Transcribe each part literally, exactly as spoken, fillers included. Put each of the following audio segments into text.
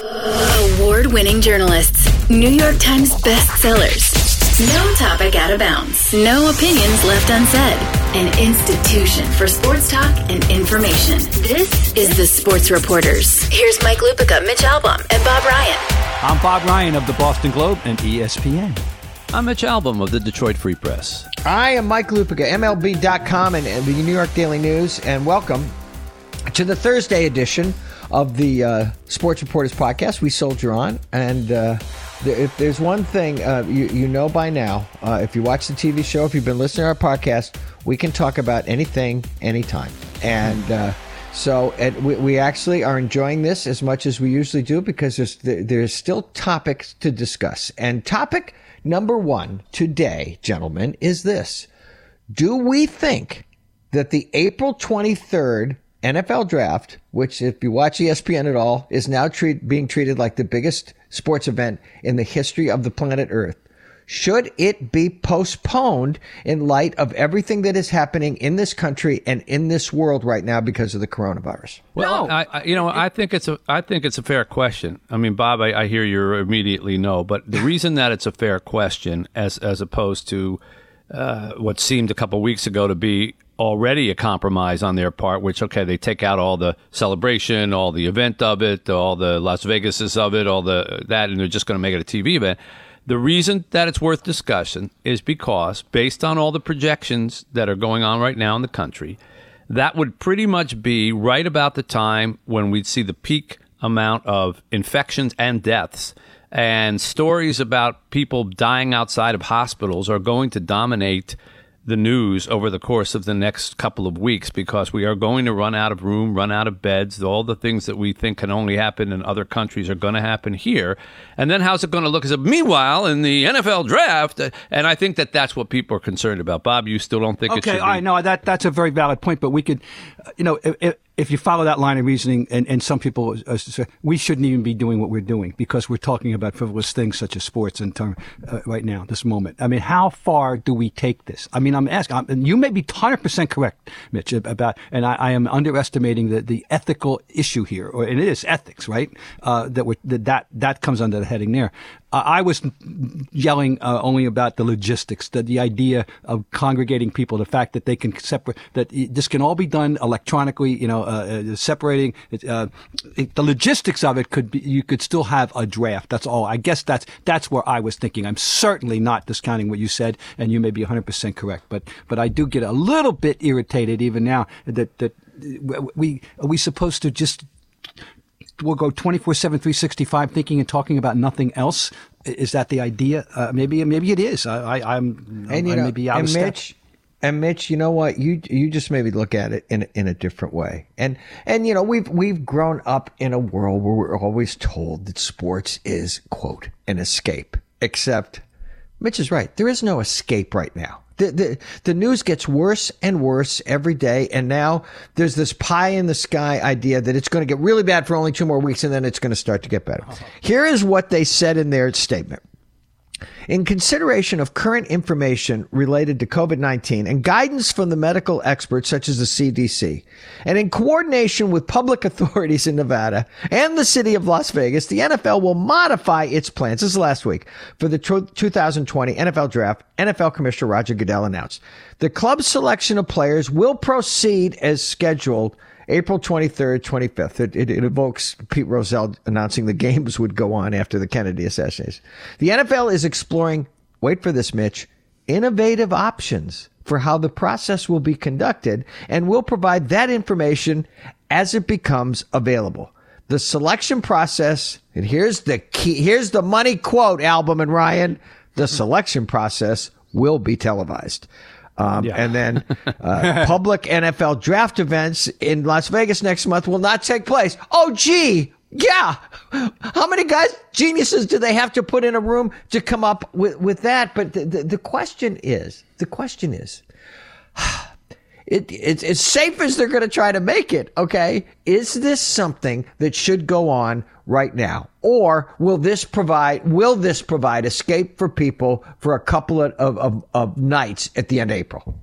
Award-winning journalists, New York Times bestsellers. No topic out of bounds. No opinions left unsaid. An institution for sports talk and information. This is the Sports Reporters. Here's Mike Lupica, Mitch Albom, and Bob Ryan. I'm Bob Ryan of the Boston Globe and E S P N. I'm Mitch Albom of the Detroit Free Press. I am Mike Lupica, M L B dot com and, and the New York Daily News, and welcome to the Thursday edition of the uh, Sports Reporters podcast. We soldier on, and uh, th- if there's one thing uh, you, you know by now, uh, if you watch the T V show, if you've been listening to our podcast, we can talk about anything, anytime. And uh, so it, we, we actually are enjoying this as much as we usually do because there's, there's still topics to discuss. And topic number one today, gentlemen, is this. Do we think that the April twenty-third N F L draft, which if you watch E S P N at all, is now treat, being treated like the biggest sports event in the history of the planet Earth, should it be postponed in light of everything that is happening in this country and in this world right now because of the coronavirus? Well, no. I, I, you know, I think it's a, I think it's a fair question. I mean, Bob, I, I hear you immediately no, but the reason that it's a fair question, as as opposed to uh, what seemed a couple weeks ago to be already a compromise on their part, which, okay, they take out all the celebration, all the event of it, all the Las Vegases of it, all the that, and they're just going to make it a T V event. The reason that it's worth discussion is because, based on all the projections that are going on right now in the country, that would pretty much be right about the time when we'd see the peak amount of infections and deaths. And stories about people dying outside of hospitals are going to dominate the news over the course of the next couple of weeks because we are going to run out of room, run out of beds. All the things that we think can only happen in other countries are going to happen here. And then how's it going to look? As a, meanwhile, in the N F L draft, and I think that that's what people are concerned about. Bob, you still don't think okay, it should be? Okay, I know that that's a very valid point, but we could, you know, if, if you follow that line of reasoning, and, and some people uh, say, we shouldn't even be doing what we're doing because we're talking about frivolous things such as sports in term, uh, right now, this moment. I mean, how far do we take this? I mean, I'm asking, I'm, and you may be one hundred percent correct, Mitch, about, and I, I am underestimating the, the ethical issue here, or and it is ethics, right? Uh, that, we're, that that that comes under the heading there. Uh, I was yelling uh, only about the logistics, the, the idea of congregating people, the fact that they can separate, that this can all be done electronically, you know, uh, uh, separating, uh, it, the logistics of it could be, you could still have a draft. That's all. I guess that's, that's where I was thinking. I'm certainly not discounting what you said, and you may be one hundred percent correct, but, but I do get a little bit irritated even now that, that we, are we supposed to just, we'll go twenty-four seven, three sixty-five thinking and talking about nothing else? Is that the idea? Uh, maybe maybe it is. I, I, I'm, and, you I know, may be out and of Mitch, step. And Mitch, you know what? You you just maybe look at it in in a different way. And and you know we've we've grown up in a world where we're always told that sports is, quote, an escape. Except Mitch is right. There is no escape right now. The, the the news gets worse and worse every day, and now there's this pie in the sky idea that it's going to get really bad for only two more weeks, and then it's going to start to get better. Uh-huh. Here is what they said in their statement. In consideration of current information related to COVID nineteen and guidance from the medical experts such as the C D C, and in coordination with public authorities in Nevada and the city of Las Vegas, the N F L will modify its plans. This is last week for the two thousand twenty N F L draft. N F L Commissioner Roger Goodell announced the club's selection of players will proceed as scheduled April twenty-third, twenty-fifth. It, it, it evokes Pete Rozelle announcing the games would go on after the Kennedy assassination. The N F L is exploring, wait for this, Mitch, innovative options for how the process will be conducted and will provide that information as it becomes available. The selection process, and here's the key, here's the money quote, Albom and Ryan, the selection process will be televised. Um, yeah. And then uh, public N F L draft events in Las Vegas next month will not take place. Oh, gee. Yeah. How many guys, geniuses, do they have to put in a room to come up with, with that? But the, the, the question is, the question is, it, it's as safe as they're going to try to make it, okay? Is this something that should go on right now? Or will this provide, will this provide escape for people for a couple of, of, of nights at the end of April?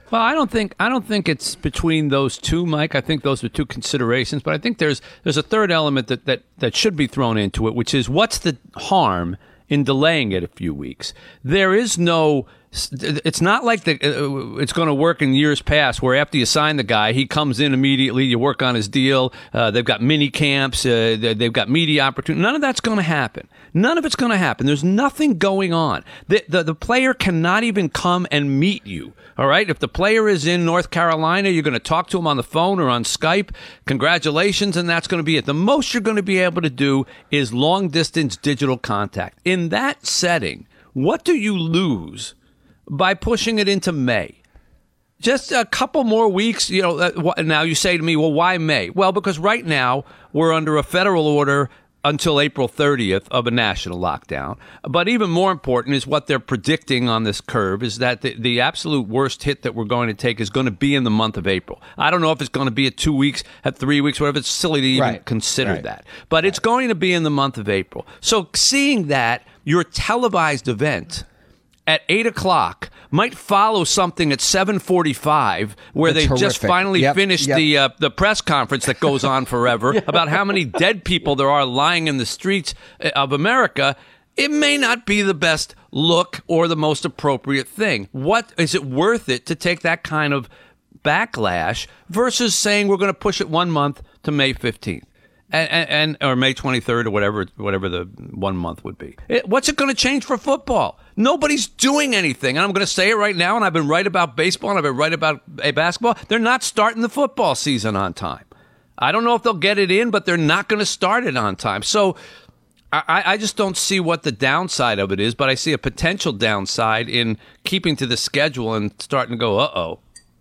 Well, I don't think I don't think it's between those two, Mike. I think those are two considerations, but I think there's there's a third element that, that, that should be thrown into it, which is what's the harm in delaying it a few weeks? There is no. It's not like the, uh, it's going to work in years past where after you sign the guy, he comes in immediately, you work on his deal, uh, they've got mini camps, uh, they've got media opportunity. None of that's going to happen. None of it's going to happen. There's nothing going on. The, the, the player cannot even come and meet you, all right? If the player is in North Carolina, you're going to talk to him on the phone or on Skype. Congratulations, and that's going to be it. The most you're going to be able to do is long-distance digital contact. In that setting, what do you lose by pushing it into May? Just a couple more weeks, you know. Uh, now you say to me, well, why May? Well, because right now we're under a federal order until April thirtieth of a national lockdown. But even more important is what they're predicting on this curve is that the, the absolute worst hit that we're going to take is going to be in the month of April. I don't know if it's going to be at two weeks, at three weeks, whatever. It's silly to even right. consider right. that. But right. it's going to be in the month of April. So seeing that your televised event at eight o'clock might follow something at seven forty-five where That's they horrific. just finally yep, finished yep. the uh, the press conference that goes on forever yeah. about how many dead people there are lying in the streets of America. It may not be the best look or the most appropriate thing. What is it worth it to take that kind of backlash versus saying we're going to push it one month to May fifteenth? And, and or May twenty-third or whatever whatever the one month would be. It, what's it going to change for football? Nobody's doing anything. And I'm going to say it right now, and I've been right about baseball, and I've been right about uh, basketball. They're not starting the football season on time. I don't know if they'll get it in, but they're not going to start it on time. So I, I just don't see what the downside of it is, but I see a potential downside in keeping to the schedule and starting to go, uh-oh.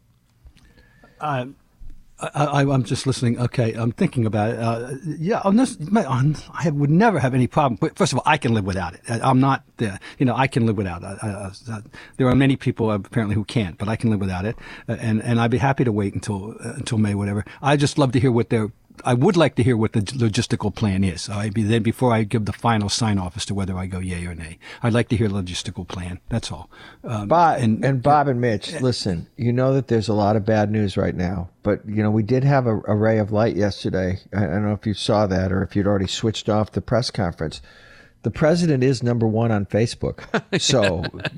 Uh I, I'm just listening. Okay, I'm thinking about it. Uh, yeah, on this, I would never have any problem. First of all, I can live without it. I'm not, uh, you know, I can live without it. I, I, there are many people apparently who can't, but I can live without it, and and I'd be happy to wait until uh, until May, whatever. I just love to hear what their. I would like to hear what the logistical plan is. I'd be, then before I give the final sign off as to whether I go yay or nay, I'd like to hear the logistical plan. That's all. Um, Bob and, and Bob and Mitch, uh, listen. You know that there's a lot of bad news right now, but you know we did have a, a ray of light yesterday. I, I don't know if you saw that or if you'd already switched off the press conference. The president is number one on Facebook. So.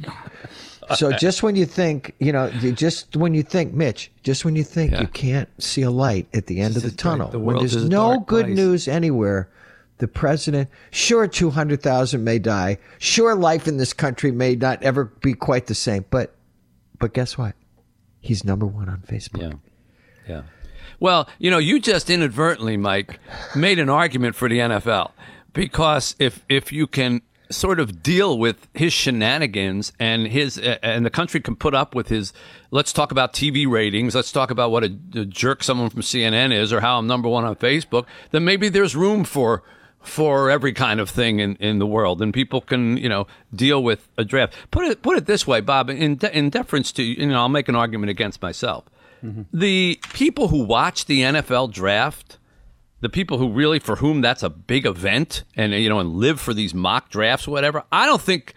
So just when you think, you know, just when you think, Mitch, just when you think yeah. you can't see a light at the end of the tunnel, the when there's no good place. news anywhere, the president, sure, two hundred thousand may die. Sure, life in this country may not ever be quite the same. But but guess what? He's number one on Facebook. Yeah. Yeah. Well, you know, you just inadvertently, Mike, made an argument for the N F L because if if you can sort of deal with his shenanigans and his uh, and the country can put up with his let's talk about T V ratings, let's talk about what a, a jerk someone from C N N is or how I'm number one on Facebook, then maybe there's room for for every kind of thing in, in the world, and people can, you know, deal with a draft. Put it put it this way, Bob, in de- in deference to, you know, I'll make an argument against myself. Mm-hmm. The people who watch the N F L draft, the people who really, for whom that's a big event and, you know, and live for these mock drafts or whatever, I don't think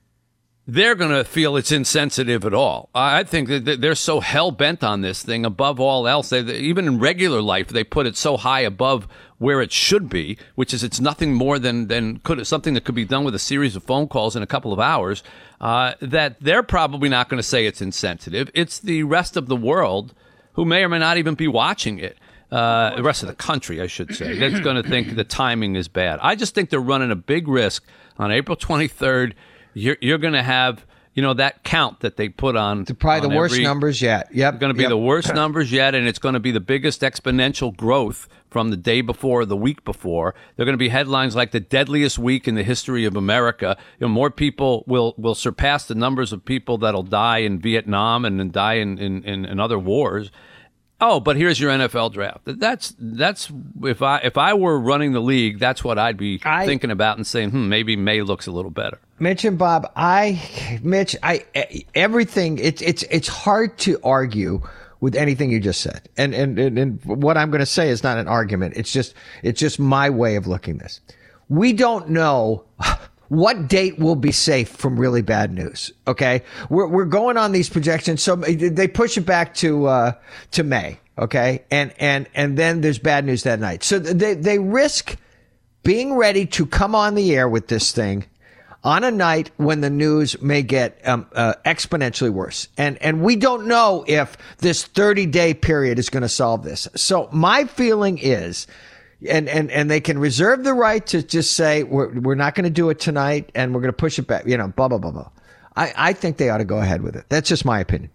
they're going to feel it's insensitive at all. I think that they're so hell-bent on this thing above all else. They, even in regular life, they put it so high above where it should be, which is it's nothing more than, than could something that could be done with a series of phone calls in a couple of hours, uh, that they're probably not going to say it's insensitive. It's the rest of the world who may or may not even be watching it. Uh, the rest of the country, I should say, that's going to think the timing is bad. I just think they're running a big risk on April twenty-third. You're, you're going to have, you know, that count that they put on. It's probably on the worst every, numbers yet. Yep. Going to be yep. the worst numbers yet, and it's going to be the biggest exponential growth from the day before, the week before. They're going to be headlines like the deadliest week in the history of America. You know, more people will, will surpass the numbers of people that'll die in Vietnam and, and die in, in, in, in other wars. Oh, but here's your N F L draft. That's that's if I if I were running the league, that's what I'd be I, thinking about and saying, hmm, maybe May looks a little better. Mitch and Bob, I, Mitch, I, everything. It's it's it's hard to argue with anything you just said, and and and, and what I'm going to say is not an argument. It's just it's just my way of looking at this. We don't know What date will be safe from really bad news? Okay, we're we're going on these projections, so they push it back to uh, to May. Okay, and and and then there's bad news that night. So they they risk being ready to come on the air with this thing on a night when the news may get um, uh, exponentially worse, and and we don't know if this thirty day period is going to solve this. So my feeling is. And, and, and they can reserve the right to just say, we're, we're not going to do it tonight and we're going to push it back, you know, blah, blah, blah, blah. I, I think they ought to go ahead with it. That's just my opinion.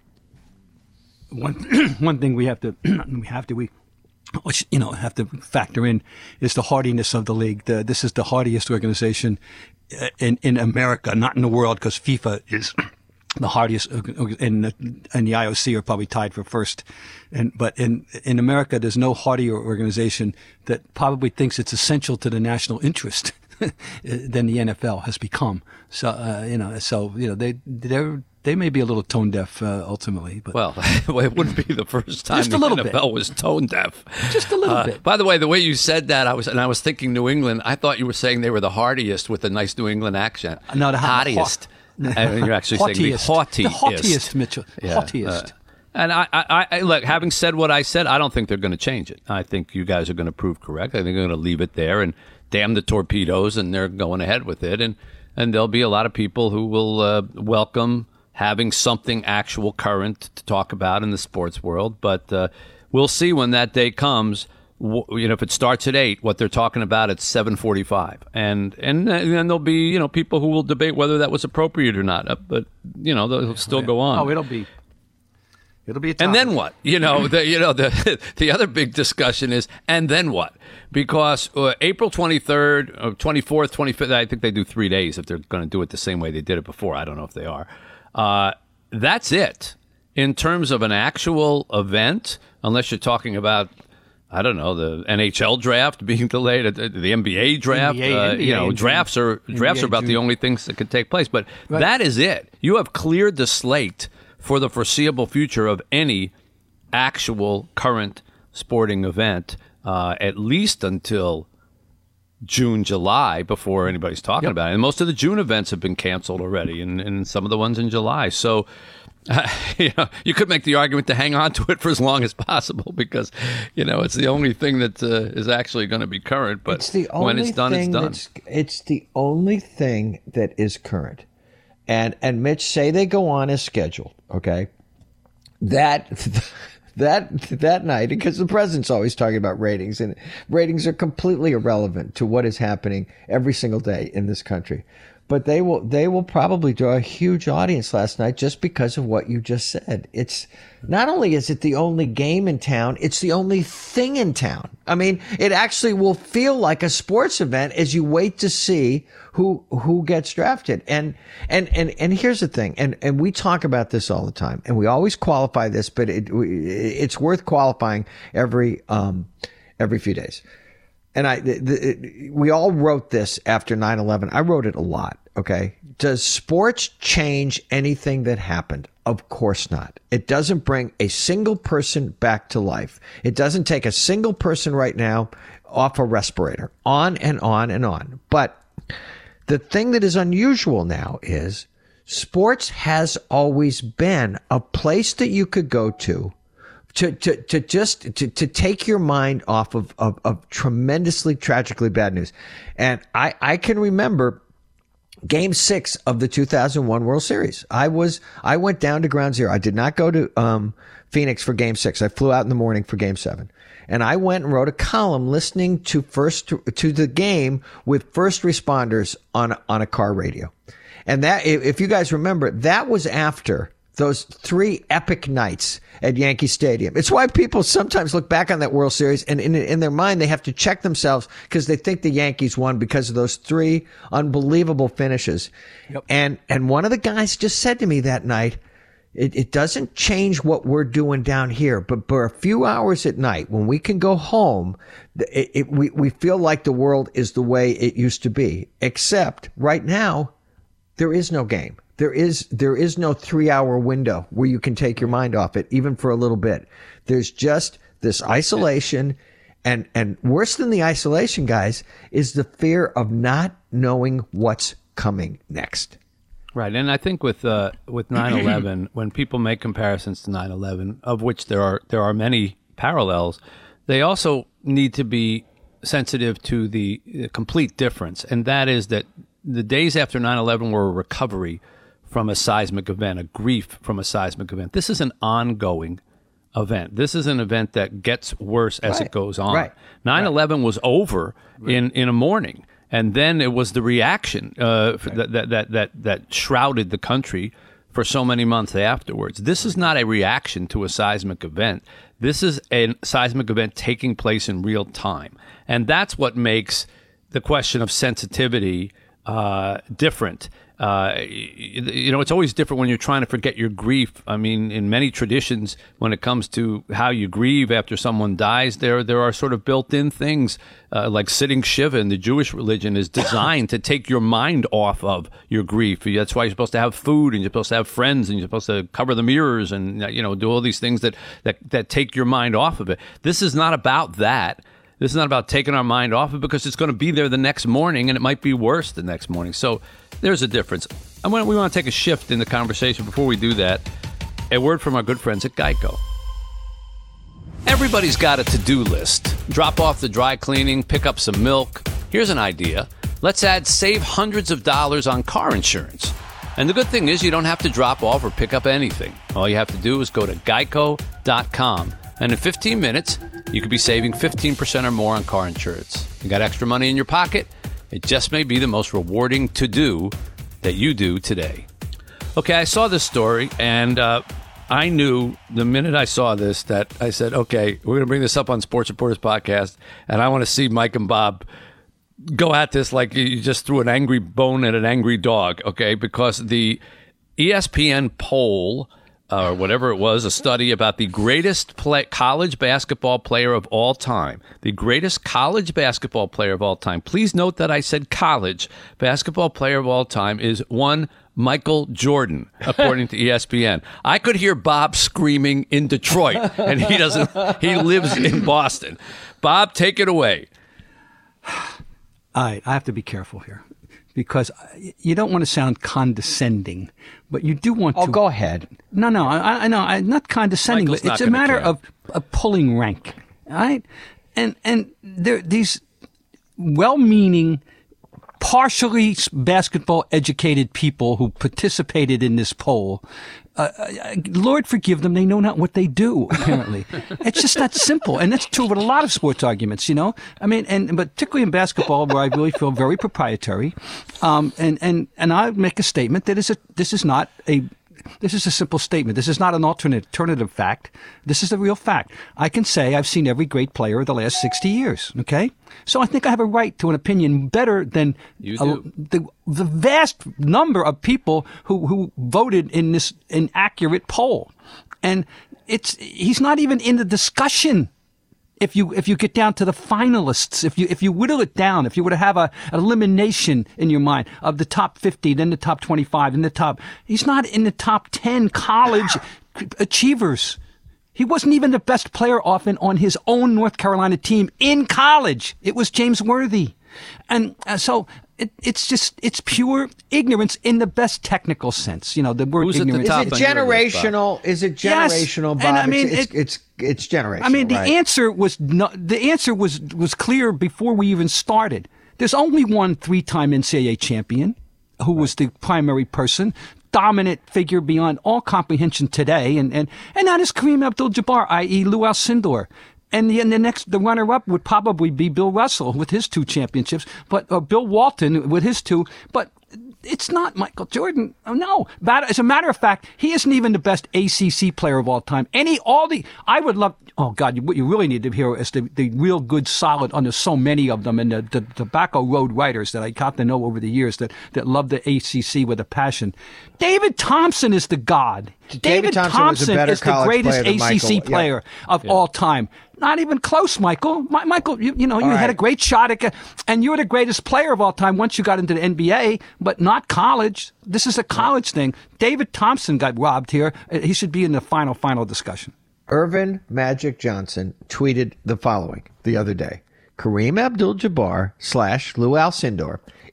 One, one thing we have to, we have to, we, you know, have to factor in is the hardiness of the league. The, this is the hardiest organization in, in America, not in the world, because FIFA is the hardiest, and the, and the I O C are probably tied for first. And, but in, in America, there's no hardier organization that probably thinks it's essential to the national interest than the N F L has become. So, uh, you know, so, you know, they, they're, they may be a little tone deaf, uh, ultimately, but. Well, it wouldn't be the first time Just the a little N F L bit. was tone deaf. Just a little Uh, bit. By the way, the way you said that, I was, and I was thinking New England, I thought you were saying they were the hardiest with a nice New England accent. No, the hardiest. And you're actually saying the haughtiest. The haughtiest, Mitchell. Yeah, Haughtiest. uh, And I, I, I, look, having said what I said, I don't think they're going to change it. I think you guys are going to prove correct. I think they're going to leave it there and damn the torpedoes, and they're going ahead with it. And, and there'll be a lot of people who will uh, welcome having something actual current to talk about in the sports world. But uh, we'll see when that day comes. You know, if it starts at eight, what they're talking about at seven forty-five, and and then there'll be, you know, people who will debate whether that was appropriate or not. Uh, but you know, they'll still go on. Oh, it'll be. It'll be a And topic. then what? You know, the you know the the other big discussion is, and then what? Because uh, April twenty-third, uh, twenty-fourth, twenty-fifth, I think they do three days if they're going to do it the same way they did it before. I don't know if they are. Uh, that's it in terms of an actual event, unless you're talking about, I don't know, the N H L draft being delayed, the N B A draft. N B A, uh, N B A you know, in drafts are June. drafts are N B A about the June. only things that could take place. But Right. that is it. You have cleared the slate for the foreseeable future of any actual current sporting event, uh, at least until June, July, before anybody's talking Yep. about it. And most of the June events have been canceled already, and, and some of the ones in July. So, uh, you know, you could make the argument to hang on to it for as long as possible because, you know, it's the only thing that uh, is actually going to be current. But It's the only when it's done, it's thing done. that's- It's the only thing that is current. And and Mitch, say they go on as scheduled, okay? That that that night, because the president's always talking about ratings, and ratings are completely irrelevant to what is happening every single day in this country. But they will they will probably draw a huge audience last night just because of what you just said. It's not only is it the only game in town, it's the only thing in town. I mean, it actually will feel like a sports event as you wait to see who who gets drafted. And and and and here's the thing, and and we talk about this all the time, and we always qualify this, but it it's worth qualifying every um every few days. And I, the, the, we all wrote this after nine eleven. I wrote it a lot. Okay. Does sports change anything that happened? Of course not. It doesn't bring a single person back to life. It doesn't take a single person right now off a respirator. On and on and on. But the thing that is unusual now is sports has always been a place that you could go to To, to, to just, to, to take your mind off of, of, of tremendously, tragically bad news. And I, I can remember game six of the two thousand one World Series. I was, I went down to Ground Zero. I did not go to, um, Phoenix for game six. I flew out in the morning for game seven. And I went and wrote a column listening to first, to, to the game with first responders on, on a car radio. And that, if, if you guys remember, that was after those three epic nights at Yankee Stadium. It's why people sometimes look back on that World Series and in, in their mind, they have to check themselves because they think the Yankees won because of those three unbelievable finishes. Yep. And, and one of the guys just said to me that night, it, it doesn't change what we're doing down here, but for a few hours at night when we can go home, it, it, we, we feel like the world is the way it used to be, except right now, there is no game. There is there is no three-hour window where you can take your mind off it, even for a little bit. There's just this isolation, and and worse than the isolation, guys, is the fear of not knowing what's coming next. Right, and I think with uh, with nine eleven, when people make comparisons to nine eleven, of which there are there are many parallels, they also need to be sensitive to the, the complete difference, and that is that the days after nine eleven were a recovery from a seismic event, a grief from a seismic event. This is an ongoing event. This is an event that gets worse as Right. it goes on. Right. nine eleven Right. was over right. in, in a morning. And then it was the reaction uh, right. that, that, that, that, that shrouded the country for so many months afterwards. This is not a reaction to a seismic event. This is a seismic event taking place in real time. And that's what makes the question of sensitivity uh, different. Uh, you know, it's always different when you're trying to forget your grief. I mean, in many traditions, when it comes to how you grieve after someone dies, there there are sort of built-in things uh, like sitting Shiva in the Jewish religion is designed to take your mind off of your grief. That's why you're supposed to have food, and you're supposed to have friends, and you're supposed to cover the mirrors, and you know, do all these things that that that take your mind off of it. This is not about that. This is not about taking our mind off it, because it's going to be there the next morning, and it might be worse the next morning. So there's a difference. I want, we want to take a shift in the conversation. Before we do that, a word from our good friends at Geico. Everybody's got a to-do list. Drop off the dry cleaning, pick up some milk. Here's an idea. Let's add save hundreds of dollars on car insurance. And the good thing is you don't have to drop off or pick up anything. All you have to do is go to geico dot com. And in fifteen minutes, you could be saving fifteen percent or more on car insurance. You got extra money in your pocket? It just may be the most rewarding to-do that you do today. Okay, I saw this story, and uh, I knew the minute I saw this that I said, okay, we're going to bring this up on Sports Reporters Podcast, and I want to see Mike and Bob go at this like you just threw an angry bone at an angry dog, okay? Because the E S P N poll, Uh, or whatever it was, a study about the greatest play, college basketball player of all time. The greatest college basketball player of all time. Please note that I said college basketball player of all time is one Michael Jordan, according to E S P N. I could hear Bob screaming in Detroit, and he doesn't. He lives in Boston. Bob, take it away. All right, I have to be careful here, because you don't want to sound condescending, but you do want Oh, to. go ahead. No, no, I, I know, I'm not condescending, Michael's but not it's a gonna matter care. of, of pulling rank, all right? And and there these well-meaning, partially basketball educated people who participated in this poll. Uh, Lord forgive them, they know not what they do, apparently. It's just that simple. And that's true with a lot of sports arguments, you know? I mean, and but particularly in basketball, where I really feel very proprietary. Um, and, and, and I make a statement that is a, this is not a This is a simple statement. This is not an alternate, alternative fact. This is a real fact. I can say I've seen every great player of the last sixty years, okay? So I think I have a right to an opinion better than You a, do. the the vast number of people who, who voted in this inaccurate poll. And it's he's not even in the discussion. If you if you get down to the finalists, if you if you whittle it down, if you were to have a an elimination in your mind of the top fifty, then the top twenty-five, then the top, he's not in the top ten college achievers. He wasn't even the best player often on his own North Carolina team in college. It was James Worthy. And uh, so it, it's just, it's pure ignorance in the best technical sense. You know, the word Who's at the ignorance. top Is on it your list, Bob? generational? Is it Yes, generational, Bob? and I mean, it's, it- it's, it's, it's generational. I mean, the right? answer was not, the answer was, was clear before we even started. There's only one three-time N C double A champion who was the primary person, dominant figure beyond all comprehension today, and, and, and that is Kareem Abdul-Jabbar, that is. Lou Alcindor. And the, and the next, the runner-up would probably be Bill Russell with his two championships, but or Bill Walton with his two. But it's not Michael Jordan. Oh, no. But as a matter of fact, he isn't even the best A C C player of all time. Any, all the, I would love, oh God, what you really need to hear is the, the real good, solid, and there's so many of them, and the, the Tobacco Road writers that I got to know over the years that, that love the A C C with a passion. David Thompson is the god. David Thompson was a better is the college greatest player than A C C Michael. Yeah. player of all time. Not even close, Michael. Mi- Michael, you, you know, you All had a right. great shot at, and you're the greatest player of all time once you got into the N B A, but not college. This is a college thing. David Thompson got robbed here. Uh, He should be in the final, final discussion. Irvin Magic Johnson tweeted the following the other day. Kareem Abdul-Jabbar slash Lou Alcindor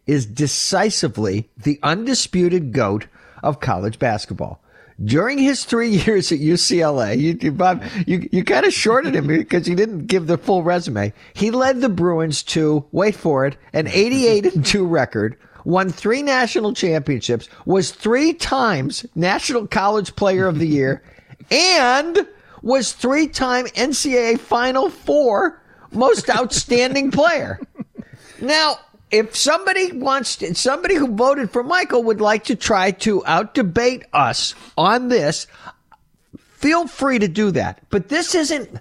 is decisively the undisputed GOAT of college basketball. During his three years at U C L A, you, you, Bob, you, you kind of shorted him because you didn't give the full resume. He led the Bruins to, wait for it, an eighty-eight and two record, won three national championships, was three times National College Player of the Year, and was three-time N C double A Final Four Most Outstanding Player. Now, if somebody wants to, somebody who voted for Michael would like to try to out-debate us on this, feel free to do that. But this isn't...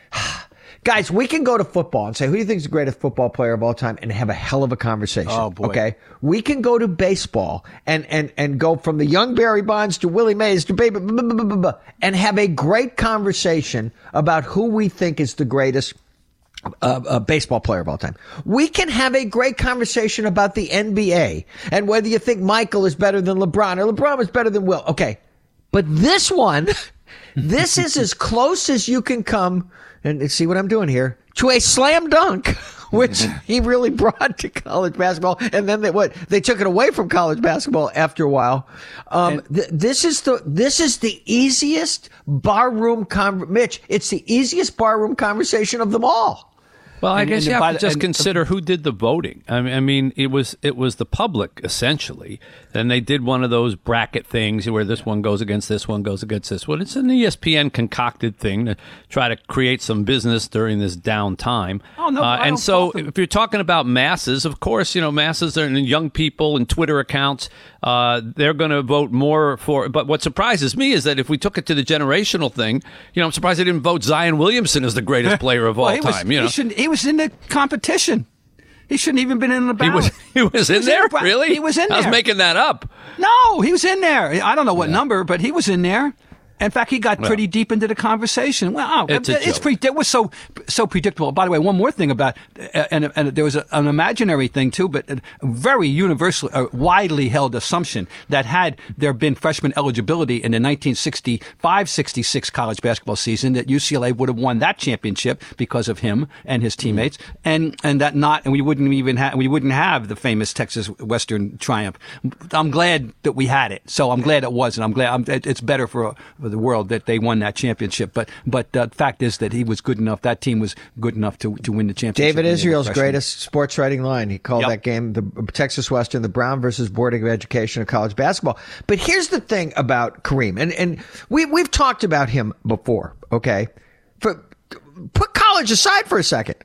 Guys, we can go to football and say, who do you think is the greatest football player of all time, and have a hell of a conversation. Oh, boy. Okay? We can go to baseball and, and, and go from the young Barry Bonds to Willie Mays to baby, blah, blah, blah, blah, blah, and have a great conversation about who we think is the greatest Uh, a baseball player of all time. We can have a great conversation about the N B A and whether you think Michael is better than LeBron or LeBron is better than Will. Okay. But this one, this is as close as you can come, and see what I'm doing here, to a slam dunk, which he really brought to college basketball. And then they, what, they took it away from college basketball after a while. Um, th- this is the, this is the easiest barroom con- Mitch, it's the easiest barroom conversation of them all. Well, I And- guess and you have by to the- just and- consider who did the voting. I mean, I mean, it was it was the public essentially. Then they did one of those bracket things where this one goes against this one goes against this one. It's an E S P N concocted thing to try to create some business during this down time. Oh, no, uh, I and don't so fault them. if you're talking about masses, of course, you know, masses are young people and Twitter accounts. Uh, they're going to vote more for. But what surprises me is that if we took it to the generational thing, you know, I'm surprised they didn't vote Zion Williamson as the greatest player of all Well, he was, time. You know, he, shouldn't- he was in the competition. He shouldn't even been in the He ballot. was he was in was there? in the bra- Really? He was in I was there. making that up. No, he was in there. I don't know what number, but he was in there. In fact, he got pretty deep into the conversation. Wow, It's a it's joke. pre- it was so so predictable. By the way, one more thing about uh, and, and there was a, an imaginary thing too, but a very universal, uh, widely held assumption that had there been freshman eligibility in the nineteen sixty-five sixty-six college basketball season, that U C L A would have won that championship because of him and his teammates, and and that not and we wouldn't even have we wouldn't have the famous Texas Western triumph. I'm glad that we had it, so I'm glad it was, and I'm glad I'm, it's better for. for the world that they won that championship. But but the fact is that he was good enough. That team was good enough to to win the championship. David Israel's freshman. greatest sports writing line. He called Yep. that game the Texas Western, the Brown versus Board of Education of college basketball. But here's the thing about Kareem, and and we we've talked about him before. Okay, for put college aside for a second,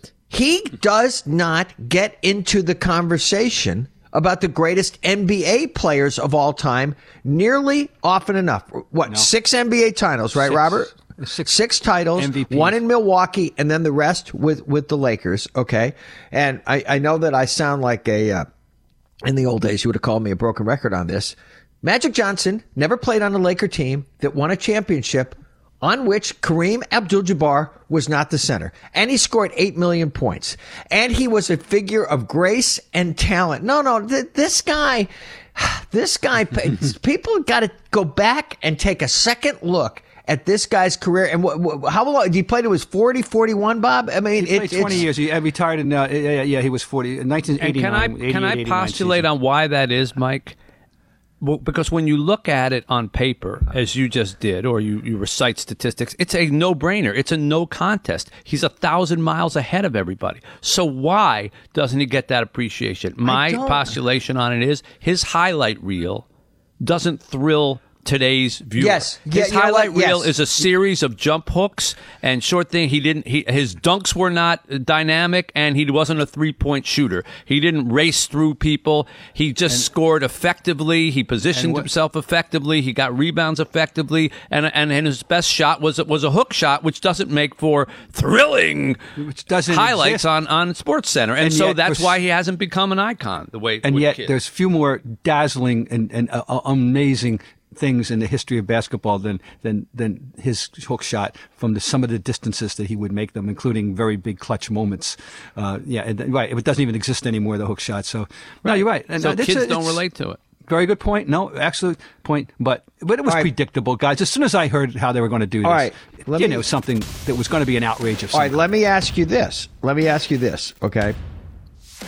he does not get into the conversation about the greatest N B A players of all time nearly often enough. What, No. six N B A titles, right, Six. Robert? Six Six titles, M V Ps. one in Milwaukee, and then the rest with, with the Lakers, okay? And I, I know that I sound like a, uh, in the old days, you would have called me a broken record on this. Magic Johnson never played on a Laker team that won a championship on which Kareem Abdul-Jabbar was not the center. And he scored eight million points. And he was a figure of grace and talent. No, no, th- this guy, this guy, people got to go back and take a second look at this guy's career. And wh- wh- how long, he played to his forty, forty-one, Bob? I mean, He played it, twenty it's, years. He uh, retired in, uh, yeah, yeah, he was forty, nineteen And can eighty-nine. I can I eighty-eight, postulate eighty-nine on why that is, Mike? Well, because when you look at it on paper, as you just did, or you, you recite statistics, it's a no-brainer. It's a no contest. He's a thousand miles ahead of everybody. So why doesn't he get that appreciation? My don't- postulation on it is his highlight reel doesn't thrill today's viewer. Yes. Yeah, His you know highlight what? reel Yes. is a series of jump hooks and short thing. He didn't. He, his dunks were not dynamic, and he wasn't a three point shooter. He didn't race through people. He just scored effectively. He positioned what- himself effectively. He got rebounds effectively, and and, and his best shot was was a hook shot, which doesn't make for thrilling Which doesn't highlights exist. on on Sports Center, and, And so yet that's for- why he hasn't become an icon the way. And with yet, kids. there's few more dazzling and, and uh, uh, amazing things in the history of basketball than than than his hook shot from the, some of the distances that he would make them, including very big clutch moments. Uh, yeah, and, right. It doesn't even exist anymore, the hook shot. So, no, you're right. And, so uh, it's kids a- don't it's- relate to it. Very good point. No, excellent point. But but it was All right. predictable, guys. As soon as I heard how they were going to do this, All right. Let you me- know, something that was going to be an outrage of All some right, let me ask you this. Let me ask you this, okay?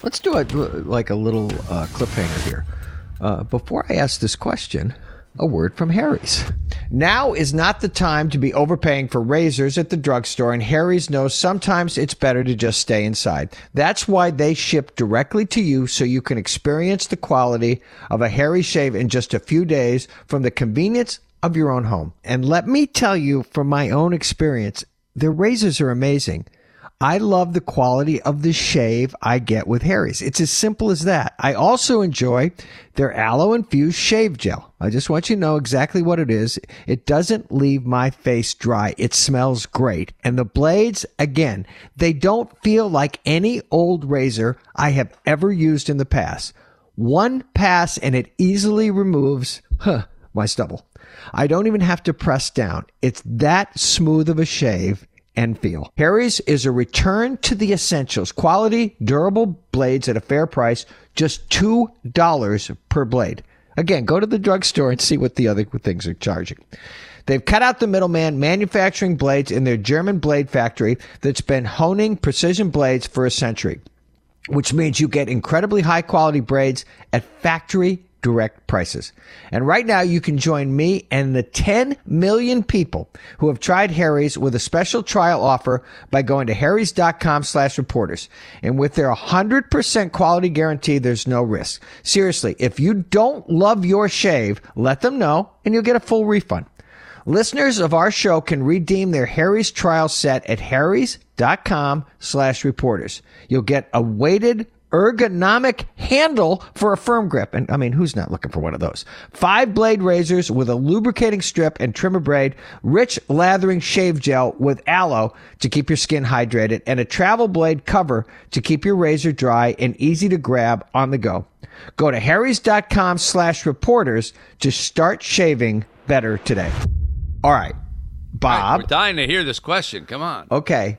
Let's do it like a little uh, cliffhanger here. Uh, before I ask this question, a word from Harry's. Now is not the time to be overpaying for razors at the drugstore, and Harry's knows sometimes it's better to just stay inside. That's why they ship directly to you so you can experience the quality of a Harry's shave in just a few days from the convenience of your own home. And let me tell you from my own experience, their razors are amazing. I love the quality of the shave I get with Harry's. It's as simple as that. I also enjoy their aloe-infused shave gel. I just want you to know exactly what it is. It doesn't leave my face dry. It smells great. And the blades, again, they don't feel like any old razor I have ever used in the past. One pass and it easily removes huh, my stubble. I don't even have to press down. It's that smooth of a shave and feel. Harry's is a return to the essentials. Quality, durable blades at a fair price, just two dollars per blade. Again, go to the drugstore and see what the other things are charging. They've cut out the middleman, manufacturing blades in their German blade factory that's been honing precision blades for a century, which means you get incredibly high quality braids at factory direct prices. And right now you can join me and the ten million people who have tried Harry's with a special trial offer by going to harrys.com slash reporters. And with their one hundred percent quality guarantee, there's no risk. Seriously, if you don't love your shave, let them know and you'll get a full refund. Listeners of our show can redeem their Harry's trial set at harrys.com slash reporters. You'll get a weighted ergonomic handle for a firm grip. And I mean, who's not looking for one of those? Five blade razors with a lubricating strip and trimmer braid, rich lathering shave gel with aloe to keep your skin hydrated, and a travel blade cover to keep your razor dry and easy to grab on the go. Go to harrys.com slash reporters to start shaving better today. All right, Bob. All right, we're dying to hear this question. Come on. Okay,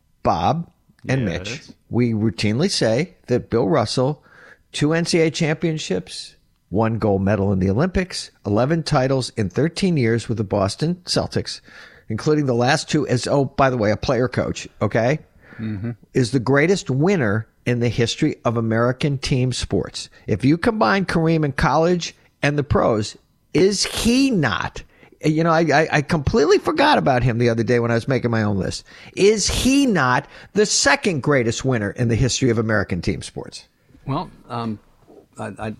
Bob and Yes. Mitch, we routinely say that Bill Russell, two N C double A championships, one gold medal in the Olympics, eleven titles in thirteen years with the Boston Celtics, including the last two as, oh, by the way, a player coach, okay, mm-hmm. is the greatest winner in the history of American team sports. If you combine Kareem in college and the pros, is he not? You know, I, I, I completely forgot about him the other day when I was making my own list. Is he not the second greatest winner in the history of American team sports? Well, um, I, I,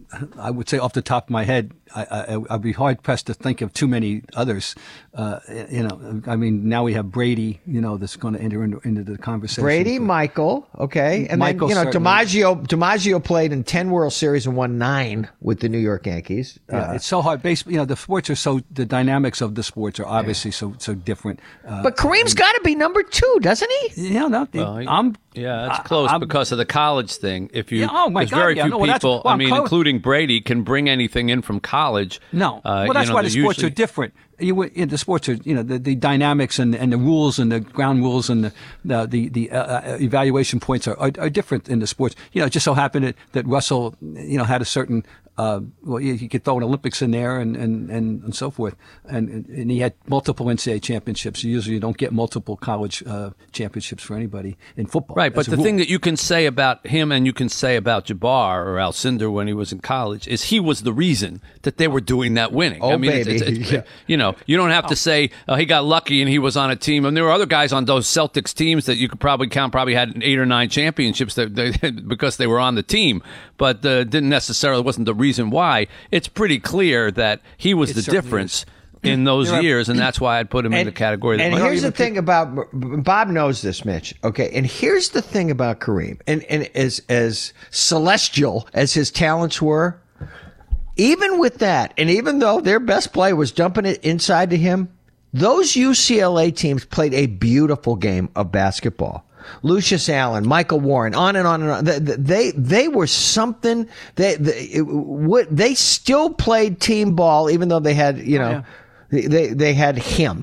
I would say off the top of my head, I, I, I'd be hard pressed to think of too many others. Uh, you know, I mean, now we have Brady, you know, that's going to enter into, into the conversation. Brady, Michael, okay. And Michael, then, you know, certainly. DiMaggio, DiMaggio played in ten World Series and won nine with the New York Yankees. Yeah, Uh, it's so hard. Base, you know, the sports are so, the dynamics of the sports are obviously so so different. Uh, but Kareem's got to be number two, doesn't he? yeah, no, Well, I'm. Yeah, it's I- close I'm- because of the college thing. If you, Yeah, oh my because God, very yeah, few no, well, that's- people, well, I I'm mean, close. including Brady, can bring anything in from college. No, Uh, well, that's you know, why the they sports usually- are different. You, you know, the sports are, you know, the, the dynamics and, and the rules and the ground rules and the the the, the uh, uh, evaluation points are, are are different in the sports. You know, it just so happened that, that Russell, you know, had a certain. Uh, well, you, you could throw an Olympics in there and, and, and, and so forth. And, and he had multiple N C double A championships. Usually you don't get multiple college uh, championships for anybody in football. Right, but That's a the rule. thing that you can say about him and you can say about Jabbar or Alcindor when he was in college is he was the reason that they were doing that winning. Oh, I mean, baby. It's, it's, it's, Yeah. You know, you don't have to say uh, he got lucky and he was on a team. And there were other guys on those Celtics teams that you could probably count probably had eight or nine championships that they, because they were on the team, but uh, didn't necessarily wasn't the reason why. It's pretty clear that he was It the certainly difference in those There are- years, and that's why I'd put him in the category. That And might here's even the thing about Bob knows this, Mitch. Okay, and here's the thing about Kareem, and and as as celestial as his talents were, even with that, and even though their best play was dumping it inside to him, those U C L A teams played a beautiful game of basketball. Lucius Allen, Michael Warren, on and on and on. They they, they were something. They they, it, what, they still played team ball, even though they had you know Oh, they they had him.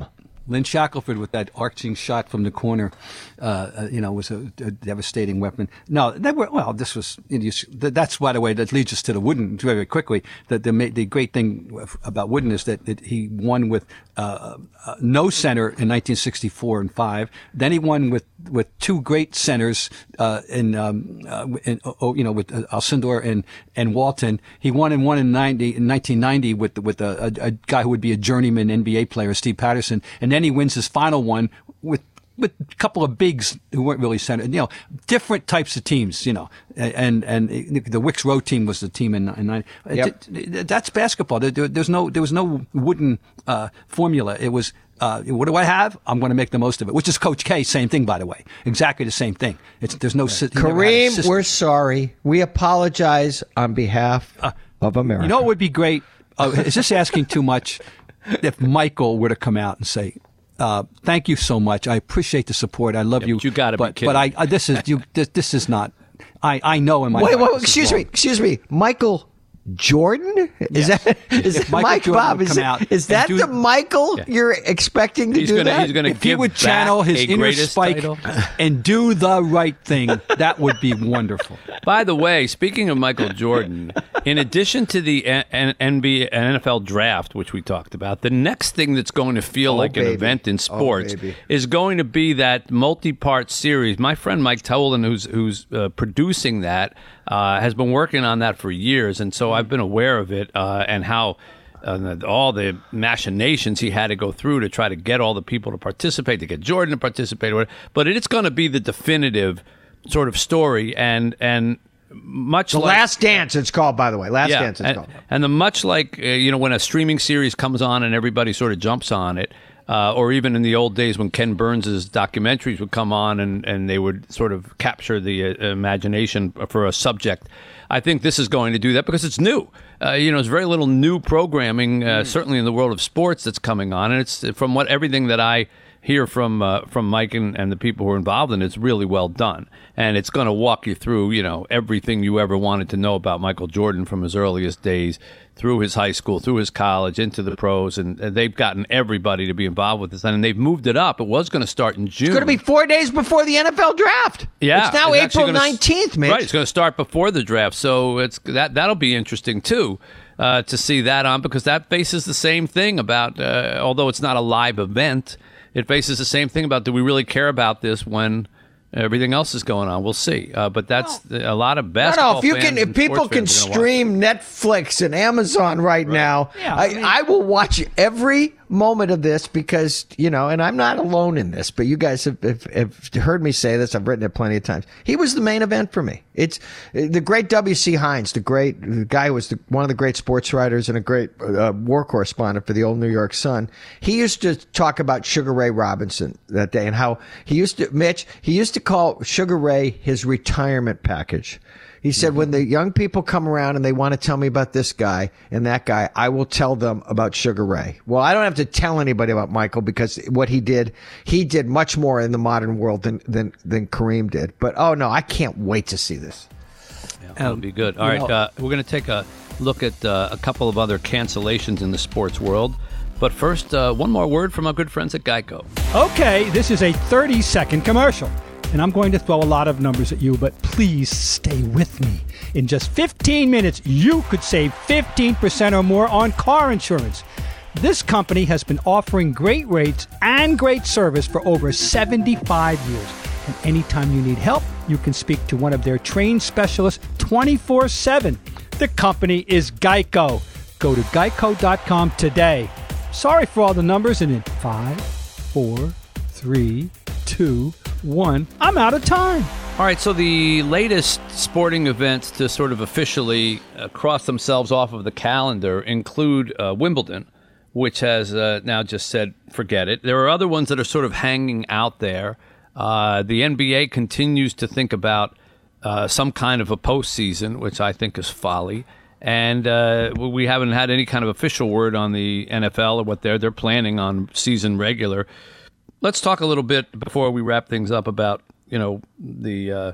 Lynn Shackelford with that arching shot from the corner, uh, uh, you know, was a, a devastating weapon. No, they were, well, this was, you know, that's, by the way, that leads us to the Wooden very, very quickly. The, the, the great thing about Wooden is that, that he won with uh, uh, no center in nineteen sixty-four and five. Then he won with, with two great centers uh, in, um, uh, in oh, you know, with uh, Alcindor and, and Walton. He won in one in ninety in nineteen ninety with with a, a, a guy who would be a journeyman N B A player, Steve Patterson, and then he wins his final one with with a couple of bigs who weren't really centered. You know, different types of teams. You know, and and the Wicks Row team was the team in, in ninety. Yep. That's basketball. There, there's no there was no Wooden uh, formula. It was. Uh, what do I have? I'm going to make the most of it. Which is Coach K. Same thing, by the way. Exactly the same thing. It's there's no. Right. Kareem, we're sorry. We apologize on behalf uh, of America. You know what would be great? Uh, is this asking too much? If Michael were to come out and say, uh, "Thank you so much. I appreciate the support. I love yeah, you." But you got to be kidding. But I, I this is you. This, this is not. I, I know in my. Wait, heart wait, excuse me. Excuse me, Michael Jordan? Is yes. that is If that Mike Bob? Is, out is that do, the Michael yeah. you're expecting to he's do gonna, that? He's going to if give he would channel his inner Spike title. and do the right thing, that would be wonderful. By the way, speaking of Michael Jordan, in addition to the N B A and N F L draft, which we talked about, the next thing that's going to feel oh, like baby. an event in sports oh, is going to be that multi-part series. My friend Mike Tolan, who's who's uh, producing that, uh, has been working on that for years, and so I've been aware of it uh, and how uh, all the machinations he had to go through to try to get all the people to participate, to get Jordan to participate. But it's going to be the definitive sort of story, and and much the like, Last Dance, it's called, by the way. Last yeah, Dance, it's and, called. And the much like uh, you know, when a streaming series comes on and everybody sort of jumps on it. Uh, or even in the old days when Ken Burns' documentaries would come on and, and they would sort of capture the uh, imagination for a subject. I think this is going to do that because it's new. Uh, you know, there's very little new programming, uh, mm. certainly in the world of sports, that's coming on. And it's from what everything that I hear from uh, from Mike and, and the people who are involved in it, it's really well done. And it's going to walk you through, you know, everything you ever wanted to know about Michael Jordan from his earliest days, through his high school, through his college, into the pros. And, and they've gotten everybody to be involved with this. And they've moved it up. It was going to start in June. It's going to be four days before the N F L draft. Yeah. It's now it's April nineteenth, man. Right. It's going to start before the draft. So it's that, that'll be interesting, too. Uh, to see that on, because that faces the same thing about, uh, although it's not a live event, it faces the same thing about, do we really care about this when everything else is going on? We'll see. Uh, but that's well, a lot of basketball. No, no, if you can, if people can stream Netflix and Amazon right, right. now, yeah, I, I, mean, I will watch every moment of this because, you know, and I'm not alone in this, but you guys have, have, have heard me say this. I've written it plenty of times. He was the main event for me. It's the great W C Hines, the great the guy who was the, one of the great sports writers and a great uh, war correspondent for the old New York Sun. He used to talk about Sugar Ray Robinson that day and how he used to, Mitch, he used to call Sugar Ray his retirement package. He said, mm-hmm. when the young people come around and they want to tell me about this guy and that guy, I will tell them about Sugar Ray. Well, I don't have to tell anybody about Michael because what he did, he did much more in the modern world than than, than Kareem did. But, oh, no, I can't wait to see this. Yeah, that'll be good. All right, uh, we're going to take a look at uh, a couple of other cancellations in the sports world. But first, uh, one more word from our good friends at Geico. Okay, this is a thirty-second commercial. And I'm going to throw a lot of numbers at you, but please stay with me. In just fifteen minutes, you could save fifteen percent or more on car insurance. This company has been offering great rates and great service for over seventy-five years. And anytime you need help, you can speak to one of their trained specialists twenty-four seven. The company is Geico. Go to geico dot com today. Sorry for all the numbers, and in five, four, three, two, one, I'm out of time. All right, so the latest sporting events to sort of officially uh, cross themselves off of the calendar include uh, Wimbledon, which has uh, now just said, forget it. There are other ones that are sort of hanging out there. Uh, the N B A continues to think about uh, some kind of a postseason, which I think is folly. And uh, we haven't had any kind of official word on the N F L or what they're they're planning on season regular. Let's talk a little bit before we wrap things up about, you know, the uh,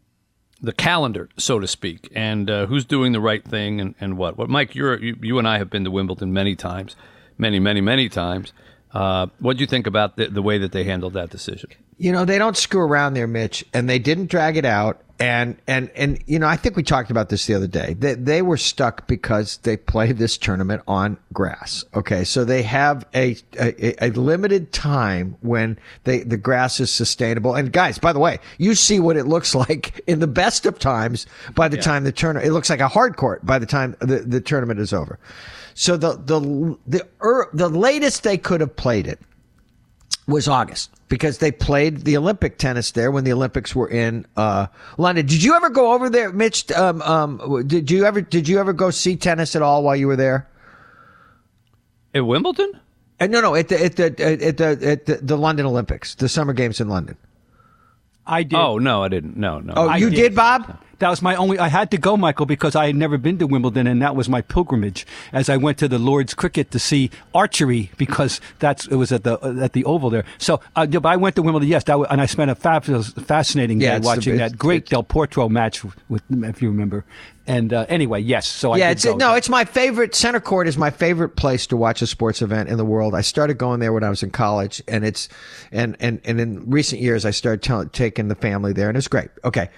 the calendar, so to speak, and uh, who's doing the right thing and, and what. What, Mike, you're, you you and I have been to Wimbledon many times, many, many, many times. Uh, what do you think about the, the way that they handled that decision? You know, they don't screw around there, Mitch, and they didn't drag it out. And, and, and, you know, I think we talked about this the other day. They, they were stuck because they played this tournament on grass. Okay. So they have a, a, a limited time when they, the grass is sustainable. And guys, by the way, you see what it looks like in the best of times by the yeah. time the tournament, it looks like a hard court by the time the, the tournament is over. So the, the, the, er, the latest they could have played it was August, because they played the Olympic tennis there when the Olympics were in uh, London. Did you ever go over there, Mitch? Um, um, did you ever did you ever go see tennis at all while you were there? At Wimbledon? Uh, no, no, at the at the at the at the, the London Olympics, the Summer Games in London. I did. Oh no, I didn't. No, no. Oh, I you did. did, Bob? That was my only. I had to go, Michael, because I had never been to Wimbledon, and that was my pilgrimage. As I went to the Lord's Cricket to see archery, because that's it was at the at the Oval there. So uh, I went to Wimbledon, yes, that was, and I spent a fabulous, fascinating yeah, day watching the, that great Del Potro match with, if you remember. And uh, anyway, yes. So I yeah, did it's go. no, it's my favorite. Center court is my favorite place to watch a sports event in the world. I started going there when I was in college, and it's and and and in recent years I started t- taking the family there, and it's great. Okay,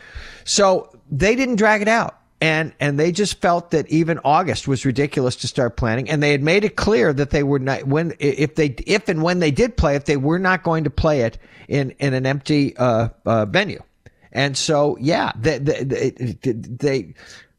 so they didn't drag it out, and and they just felt that even August was ridiculous to start planning, and they had made it clear that they were not when if they if and when they did play it, they were not going to play it in in an empty uh, uh, venue, and so yeah, they they. they, they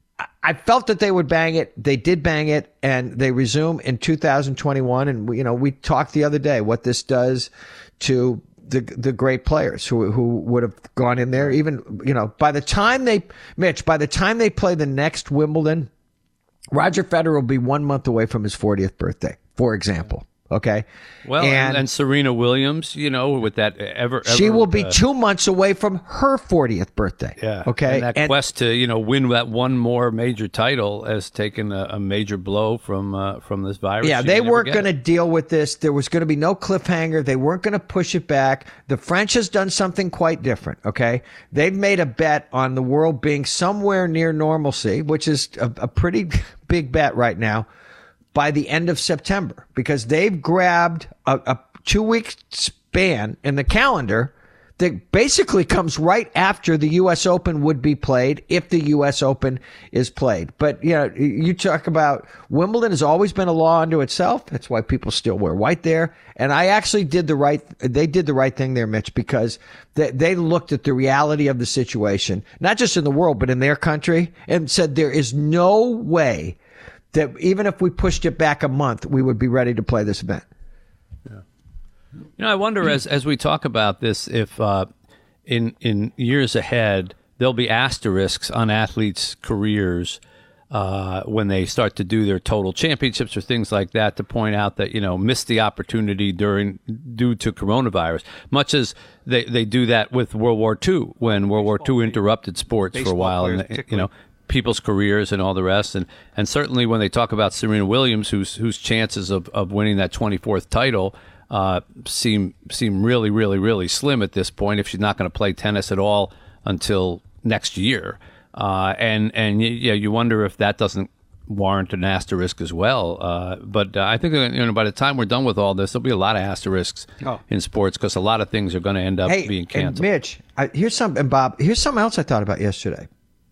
I felt that they would bang it. They did bang it, and they resume in two thousand twenty-one. And we, you know, we talked the other day what this does to the the great players who who would have gone in there. Even, you know, by the time they, Mitch, by the time they play the next Wimbledon, Roger Federer will be one month away from his fortieth birthday, for example. Okay. Well, and, and, and Serena Williams, you know, with that ever, ever she will be uh, two months away from her fortieth birthday. Yeah. Okay. And that and, quest to, you know, win that one more major title has taken a, a major blow from uh, from this virus. Yeah, She they may never weren't get going to it. deal with this. There was going to be no cliffhanger. They weren't going to push it back. The French has done something quite different. Okay. They've made a bet on the world being somewhere near normalcy, which is a, a pretty big bet right now, by the end of September, because they've grabbed a, a two-week span in the calendar that basically comes right after the U S Open would be played, if the U S Open is played. But, you know, you talk about Wimbledon has always been a law unto itself. That's why people still wear white there. And I actually did the right, they did the right thing there, Mitch, because they, they looked at the reality of the situation, not just in the world, but in their country, and said there is no way that even if we pushed it back a month, we would be ready to play this event. Yeah. You know, I wonder as as we talk about this, if uh, in in years ahead there'll be asterisks on athletes' careers uh, when they start to do their total championships or things like that, to point out that, you know, missed the opportunity during due to coronavirus, much as they they do that with World War Two, when World War Two interrupted sports for a while, and they, you know, people's careers and all the rest. And, and certainly when they talk about Serena Williams, whose whose chances of, of winning that twenty-fourth title uh, seem seem really, really, really slim at this point, if she's not going to play tennis at all until next year. Uh, and, and yeah, you wonder if that doesn't warrant an asterisk as well. Uh, but uh, I think, you know, by the time we're done with all this, there'll be a lot of asterisks oh. in sports, because a lot of things are going to end up hey, being canceled. And Mitch, I, here's some, and Bob, here's something else I thought about yesterday.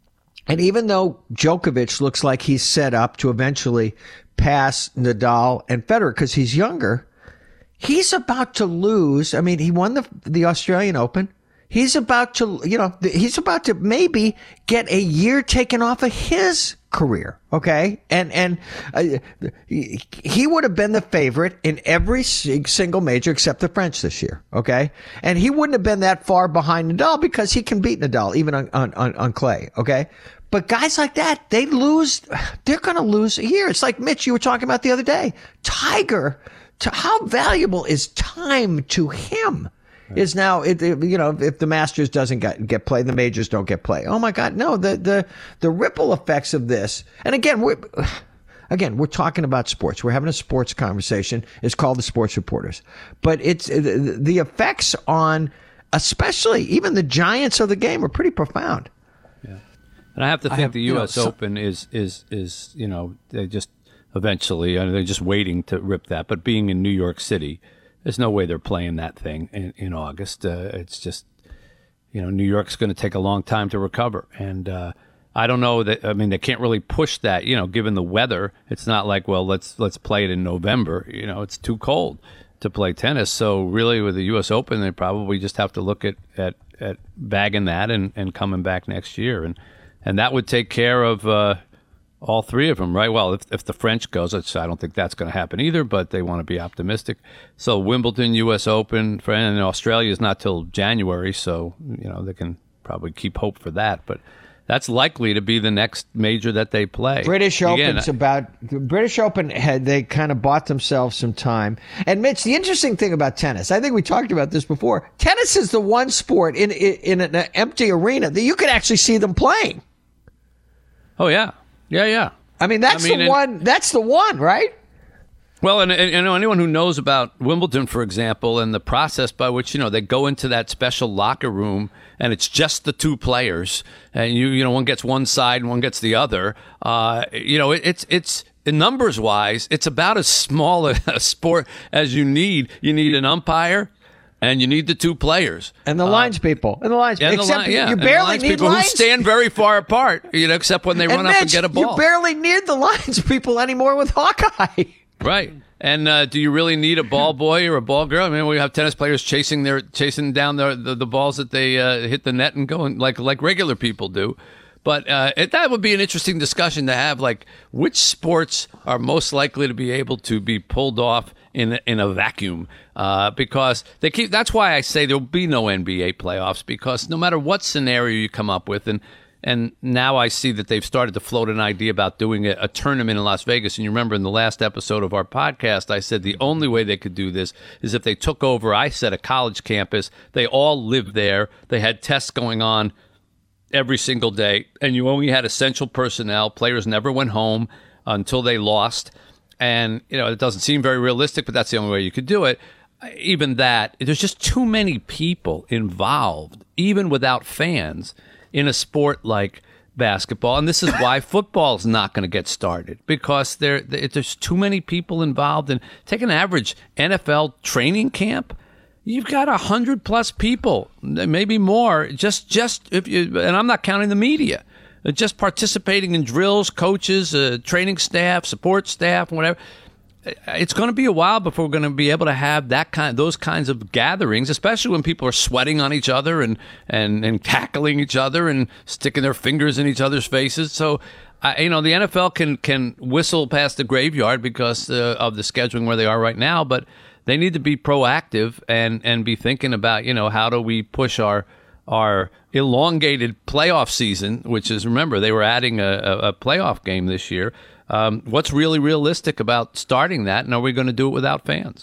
And even though Djokovic looks like he's set up to eventually pass Nadal and Federer because he's younger, he's about to lose. I mean, he won the the Australian Open. He's about to, you know, he's about to maybe get a year taken off of his career. Okay. And, and uh, he, he would have been the favorite in every single major except the French this year. Okay. And he wouldn't have been that far behind Nadal because he can beat Nadal even on, on, on, on clay. Okay. But guys like that, they lose, they're going to lose a year. It's like Mitch, you were talking about the other day. Tiger, to how valuable is time to him? Is now, it, it, you know, if the Masters doesn't get, get played, the majors don't get played. Oh my God, no, the, the, the ripple effects of this. And again, we're, again, we're talking about sports. We're having a sports conversation. It's called the Sports Reporters. But it's, the, the effects on, especially even the giants of the game, are pretty profound. Yeah. And I have to think have, the U S you know, so, Open is, is, is, you know, they just eventually, I mean, they're just waiting to rip that. But being in New York City, there's no way they're playing that thing in, in August. Uh, it's just, you know, New York's going to take a long time to recover. And uh, I don't know that, I mean, they can't really push that, you know, given the weather. It's not like, well, let's let's play it in November. You know, it's too cold to play tennis. So really with the U S Open, they probably just have to look at, at, at bagging that and, and coming back next year. And, and that would take care of uh, all three of them, right? Well, if, if the French goes, which I don't think that's going to happen either, but they want to be optimistic. So Wimbledon, U S Open, and Australia is not till January, so you know they can probably keep hope for that. But that's likely to be the next major that they play. British Again, Open's about the British Open had they kind of bought themselves some time. And Mitch, the interesting thing about tennis, I think we talked about this before. Tennis is the one sport in in, in an empty arena that you could actually see them playing. Oh yeah, yeah, yeah. I mean, that's I mean, the and, one. That's the one, right? Well, and, and you know, anyone who knows about Wimbledon, for example, and the process by which, you know, they go into that special locker room and it's just the two players and you, you know, one gets one side and one gets the other. Uh, you know, it, it's, it's numbers wise, it's about as small a, a sport as you need. You need an umpire and you need the two players. And the lines uh, people. And the lines and people. Except the li- yeah, you and barely the lines need people lines. who stand very far apart, you know, except when they and run Mitch, up and get a ball. You barely need the lines people anymore with Hawkeye. Right. And uh, do you really need a ball boy or a ball girl? I mean, we have tennis players chasing their chasing down the the, the balls that they uh, hit the net and going like like regular people do. But uh, it, that would be an interesting discussion to have. Like, which sports are most likely to be able to be pulled off in a, in a vacuum? Uh, because they keep. That's why I say there'll be no N B A playoffs. Because no matter what scenario you come up with, and And now I see that they've started to float an idea about doing a, a tournament in Las Vegas. And you remember in the last episode of our podcast, I said the only way they could do this is if they took over, I said, a college campus. They all lived there. They had tests going on every single day. And you only had essential personnel. Players never went home until they lost. And, you know, it doesn't seem very realistic, but that's the only way you could do it. Even that, there's just too many people involved, even without fans, in a sport like basketball. And this is why football is not going to get started, because there there's too many people involved. And take an average N F L training camp, you've got a hundred plus people, maybe more, just just if you, and I'm not counting the media, just participating in drills, coaches, uh, training staff, support staff, whatever. It's going to be a while before we're going to be able to have that kind, those kinds of gatherings, especially when people are sweating on each other and and, and tackling each other and sticking their fingers in each other's faces. So, uh, you know, the N F L can can whistle past the graveyard because uh, of the scheduling where they are right now, but they need to be proactive and and be thinking about, you know, how do we push our our elongated playoff season, which is, remember, they were adding a, a, a playoff game this year. Um, what's really realistic about starting that, and are we going to do it without fans?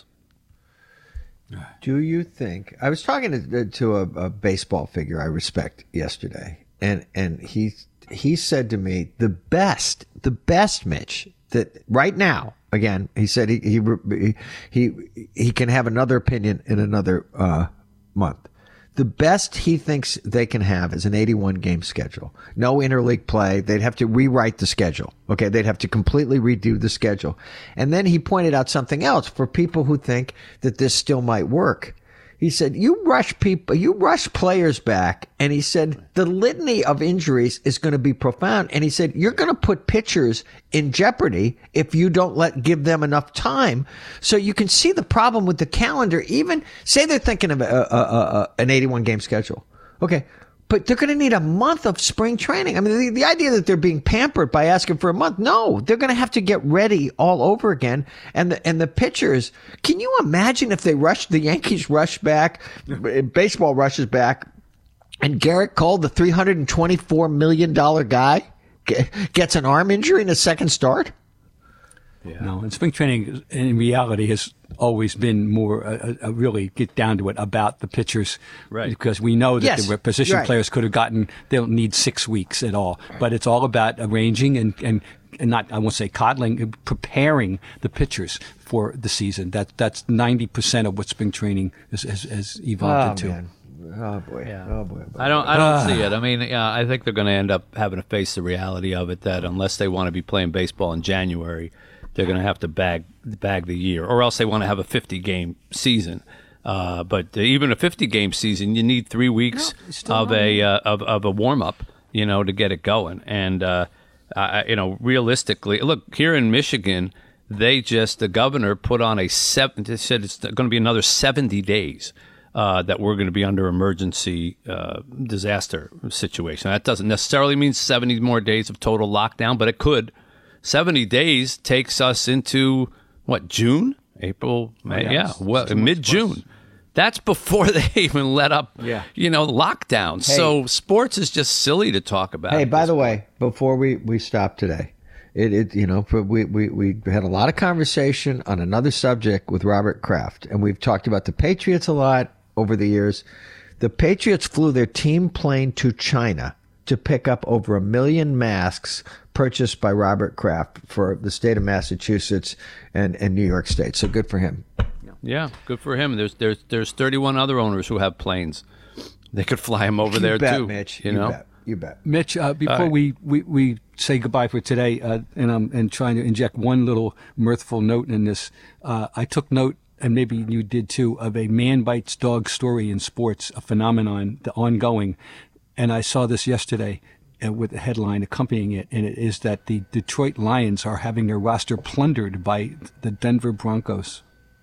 Do you think? I was talking to, to a, a baseball figure I respect yesterday, and and he he said to me, the best, the best, Mitch, that right now, again, he said he he he he can have another opinion in another uh, month. The best he thinks they can have is an eighty-one game schedule. No interleague play. They'd have to rewrite the schedule. Okay. They'd have to completely redo the schedule. And then he pointed out something else for people who think that this still might work. He said, you rush people, you rush players back. And he said, the litany of injuries is going to be profound. And he said, you're going to put pitchers in jeopardy if you don't let, give them enough time. So you can see the problem with the calendar. Even say they're thinking of a, a, a, an eighty-one game schedule. Okay. But they're going to need a month of spring training. I mean, the, the idea that they're being pampered by asking for a month, no, they're going to have to get ready all over again. And the, and the pitchers, can you imagine if they rush, the Yankees rush back, baseball rushes back, and Garrett Cole, the three hundred twenty-four million dollars guy, gets an arm injury in his second start? Yeah. No, and spring training in reality has always been more uh, uh, really get down to it about the pitchers, right? Because we know that yes, the position right. players could have gotten, they don't need six weeks at all. But it's all about arranging and, and, and not, I won't say coddling, preparing the pitchers for the season. That that's ninety percent of what spring training has, has, has evolved Oh, into. man. Oh boy! Yeah. Oh boy! boy. I don't. I don't see it. I mean, yeah, I think they're going to end up having to face the reality of it that unless they want to be playing baseball in January, they're going to have to bag bag the year, or else they want to have a fifty-game season. Uh, but even a fifty-game season, you need three weeks no, of a uh, of of a warm up, you know, to get it going. And uh, uh, you know, realistically, look here in Michigan, they just the governor put on a seven. They said it's going to be another seventy days uh, that we're going to be under emergency uh, disaster situation. That doesn't necessarily mean seventy more days of total lockdown, but it could. seventy days takes us into what, June, April, May, oh, yeah, yeah. well, mid June. That's before they even let up, yeah. you know, lockdown. Hey, so sports is just silly to talk about. Hey, by the point. way, before we, we stop today, it, it you know, we, we, we had a lot of conversation on another subject with Robert Kraft, and we've talked about the Patriots a lot over the years. The Patriots flew their team plane to China to pick up over a million masks purchased by Robert Kraft for the state of Massachusetts and, and New York State. So good for him. Yeah, good for him. There's there's there's thirty-one other owners who have planes. They could fly him over you there bet, too. Mitch. You, you know, bet. You bet. Mitch, uh, before right. we, we, we say goodbye for today, uh, and I'm and trying to inject one little mirthful note in this, uh, I took note, and maybe you did too, of a man bites dog story in sports, a phenomenon, the ongoing. And I saw this yesterday uh, with a headline accompanying it, and it is that the Detroit Lions are having their roster plundered by the Denver Broncos,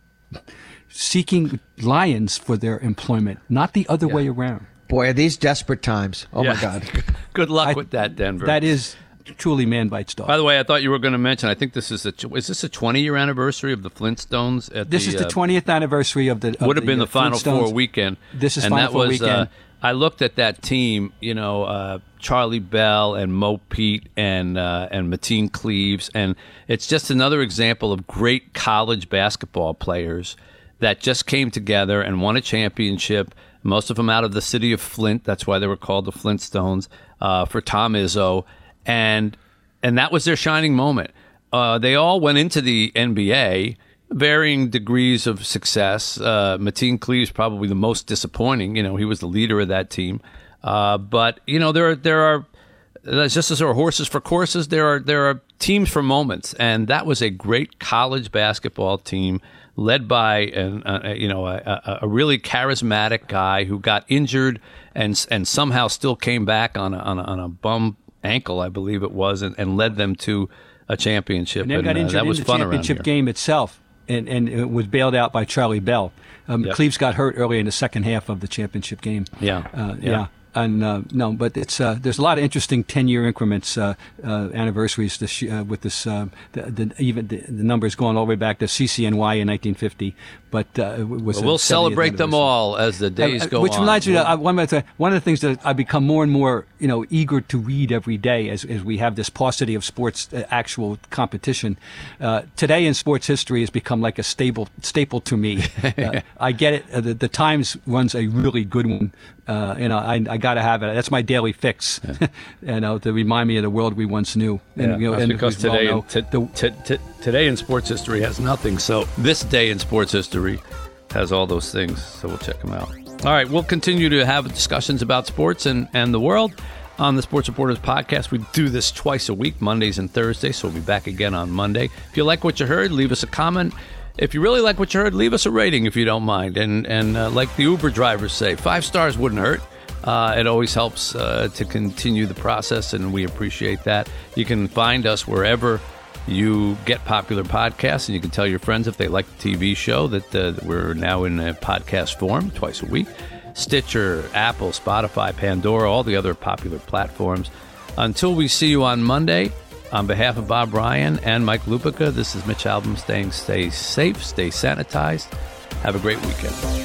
seeking Lions for their employment, not the other yeah. way around. Boy, are these desperate times. Oh, yeah. my God. Good luck I, with that, Denver. That is truly man bites dog. By the way, I thought you were going to mention, I think this is a, is this a twenty-year anniversary of the Flintstones? At this the, is the uh, twentieth anniversary of the of Would have the, been uh, the Final Flintstones. Four weekend. This is and Final that Four was, weekend. Uh, I looked at that team, you know, uh, Charlie Bell and Mo Pete and uh, and Mateen Cleaves, and it's just another example of great college basketball players that just came together and won a championship, most of them out of the city of Flint. That's why they were called the Flintstones, uh, for Tom Izzo. And and that was their shining moment. Uh, they all went into the N B A, varying degrees of success. Uh, Mateen Cleaves probably the most disappointing. You know, he was the leader of that team. Uh, but, you know, there are, there are just as there are horses for courses, there are there are teams for moments. And that was a great college basketball team led by an, uh, you know, a, a really charismatic guy who got injured and and somehow still came back on a, on a, on a bum ankle, I believe it was, and, and led them to a championship. And then and, got uh, injured that was in the fun championship around here. game itself, and, and it was bailed out by Charlie Bell. Um, Yep. Cleaves got hurt early in the second half of the championship game. Yeah, uh, yeah. yeah. And uh, no, but it's uh, there's a lot of interesting ten-year increments, uh, uh, anniversaries this, uh, with this. Uh, the, the, even the, the numbers going all the way back to C C N Y in nineteen fifty. But uh, it was well, we'll celebrate them all as the days uh, go which on. Which reminds me, uh, one of the one of the things that I become more and more, you know, eager to read every day as as we have this paucity of sports uh, actual competition. Uh, today in sports history has become like a staple staple to me. uh, I get it. Uh, the, the Times runs a really good one. Uh, you know, I, I got to have it. That's my daily fix, yeah. you know, to remind me of the world we once knew. And, yeah, you know, that's and because today, in, t- the, t- t- today in sports history has nothing. So this day in sports history has all those things. So we'll check them out. All right, we'll continue to have discussions about sports and, and the world on the Sports Reporters podcast. We do this twice a week, Mondays and Thursdays. So we'll be back again on Monday. If you like what you heard, leave us a comment. If you really like what you heard, leave us a rating if you don't mind. And and uh, like the Uber drivers say, five stars wouldn't hurt. Uh, it always helps uh, to continue the process, and we appreciate that. You can find us wherever you get popular podcasts, and you can tell your friends if they like the T V show that uh, we're now in a podcast form twice a week. Stitcher, Apple, Spotify, Pandora, all the other popular platforms. Until we see you on Monday, on behalf of Bob Ryan and Mike Lupica, this is Mitch Albom saying stay safe, stay sanitized. Have a great weekend.